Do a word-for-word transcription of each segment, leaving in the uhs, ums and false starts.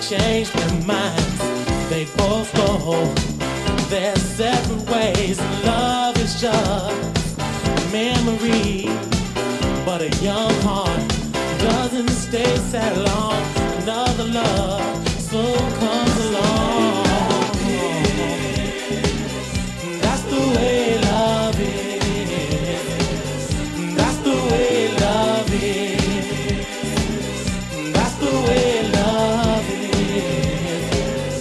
change their minds. They both go their separate ways. Love is just memory, but a young heart doesn't stay sad long. Another love soon comes along. That's the way love is. That's the way love is. That's the way love is.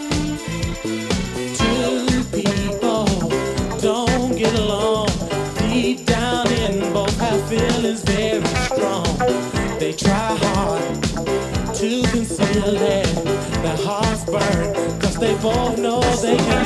Two people don't get along. Deep down in both have feelings very strong. They try hard to conceal it. Their hearts burn, cause they both know they can